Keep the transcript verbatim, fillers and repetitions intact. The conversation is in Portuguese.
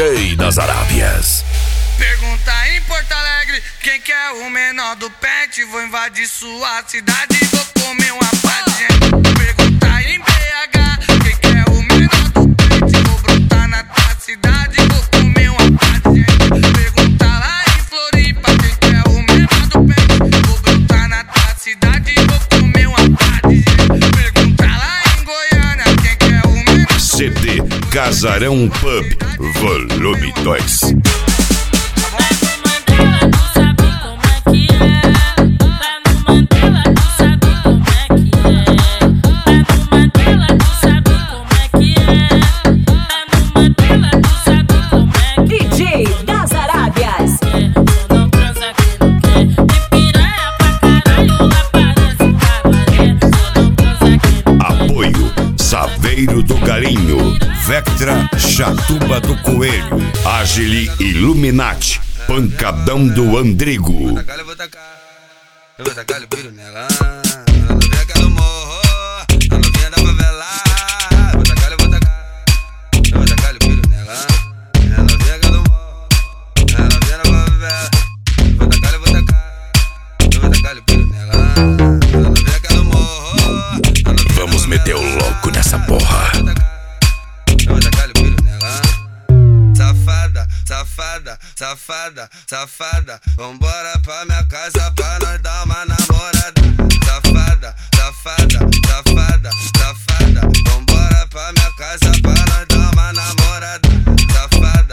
J das Arábias. Pergunta em Porto Alegre, quem que é o menor do pet? Vou invadir sua cidade e vou comer uma pá de gente. Pergunta em B H, quem que é o menor do pet? Vou brotar na tua cidade e vou comer uma pá de gente. Pergunta lá em Floripa, quem que é o menor do pet? Vou brotar na tua cidade e vou comer uma pá de gente. Pergunta lá em Goiânia, quem que é o menor do pet? C D Casarão Pub, volume dois. Saveiro do Garinho, Vectra, Chatuba do Coelho, Agili Illuminati, Pancadão do Andrigo. Eu vou tacar, eu vou tacar, eu vou tacar o piro nela. Ela não vem aqui no morro, a novinha da favela. Eu vou tacar, eu vou tacar, eu vou tacar o piro nela. Ela não vem aqui no morro, a novinha da favela. Eu vou tacar, eu vou tacar, eu vou tacar o piro nela. Ela não vem aqui no morro. Vamos meter o louco nessa porra. Eu vou tacar o piro nela. Safada, safada, safada, safada. Vambora pra minha casa pra nós dar uma namorada. Safada, safada, safada, safada. Vambora pra minha casa pra nós dar uma namorada. Safada.